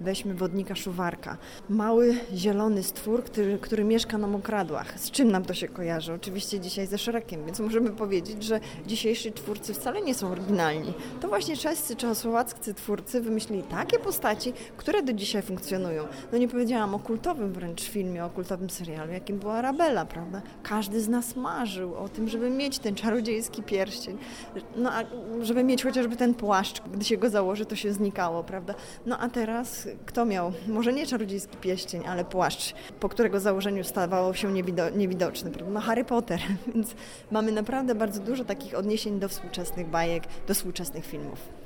Weźmy wodnika Szuwarka. Mały, zielony stwór, który mieszka na mokradłach. Z czym nam to się kojarzy? Oczywiście dzisiaj ze Shrekiem, więc możemy powiedzieć, że dzisiejsi twórcy wcale nie są oryginalni. To właśnie czescy, czechosłowaccy twórcy wymyślili takie postaci, które do dzisiaj funkcjonują. No nie powiedziałam o kultowym wręcz filmie, o kultowym serialu, jakim była Arabella, prawda? Każdy z nas marzył o tym, żeby mieć ten czarodziejski pierścień. No a żeby mieć chociażby ten płaszcz, gdy się go założy, to się znikało, prawda? No a teraz kto miał, może nie czarodziejski pierścień, ale płaszcz, po którego założeniu stawał się niewidoczny, prawda? No Harry Potter, więc mamy naprawdę bardzo dużo takich odniesień do współczesnych bajek, do współczesnych filmów.